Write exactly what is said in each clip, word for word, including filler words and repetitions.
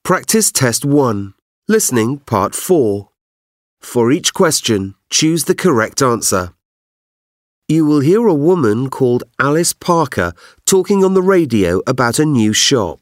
Practice Test one. Listening Part four. For each question, choose the correct answer. You will hear a woman called Alice Parker talking on the radio about a new shop.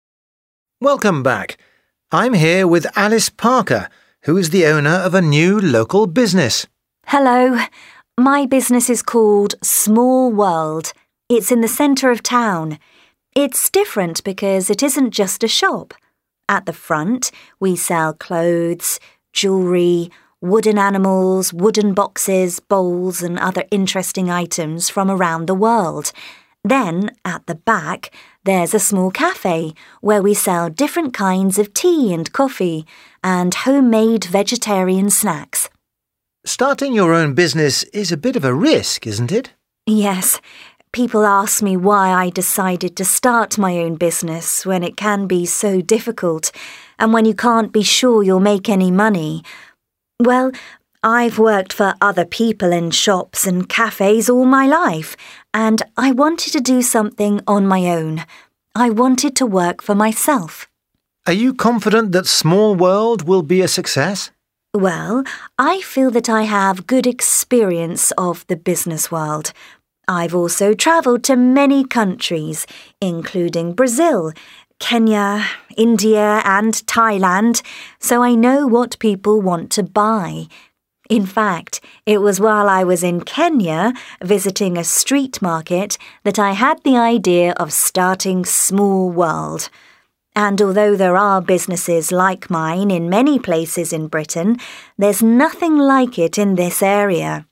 Welcome back. I'm here with Alice Parker, who is the owner of a new local business. Hello. My business is called Small World. It's in the centre of town. It's different because it isn't just a shop. At the front, we sell clothes, jewellery, wooden animals, wooden boxes, bowls and other interesting items from around the world. Then, at the back, there's a small cafe where we sell different kinds of tea and coffee and homemade vegetarian snacks. Starting your own business is a bit of a risk, isn't it? Yes. People ask me why I decided to start my own business when it can be so difficult and when you can't be sure you'll make any money. Well, I've worked for other people in shops and cafes all my life, and I wanted to do something on my own. I wanted to work for myself. Are you confident that Small World will be a success? Well, I feel that I have good experience of the business world. I've also travelled to many countries, including Brazil, Kenya, India and Thailand, so I know what people want to buy. In fact, it was while I was in Kenya visiting a street market that I had the idea of starting Small World. And although there are businesses like mine in many places in Britain, there's nothing like it in this area.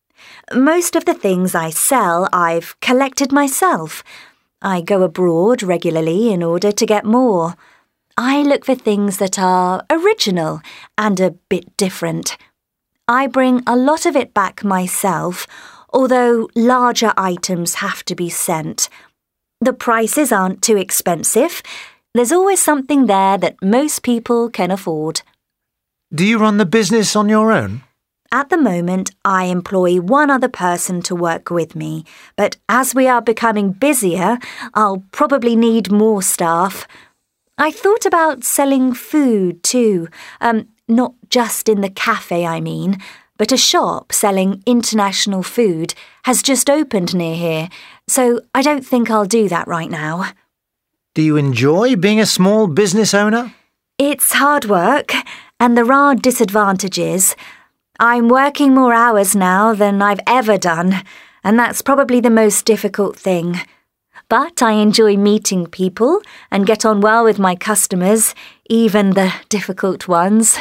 Most of the things I sell I've collected myself. I go abroad regularly in order to get more. I look for things that are original and a bit different. I bring a lot of it back myself, although larger items have to be sent. The prices aren't too expensive. There's always something there that most people can afford. Do you run the business on your own? At the moment, I employ one other person to work with me, but as we are becoming busier, I'll probably need more staff. I thought about selling food too, um, not just in the cafe, I mean, but a shop selling international food has just opened near here, so I don't think I'll do that right now. Do you enjoy being a small business owner? It's hard work, and there are disadvantages. I'm working more hours now than I've ever done, and that's probably the most difficult thing. But I enjoy meeting people and get on well with my customers, even the difficult ones.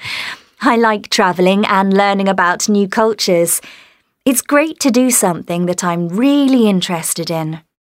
I like travelling and learning about new cultures. It's great to do something that I'm really interested in.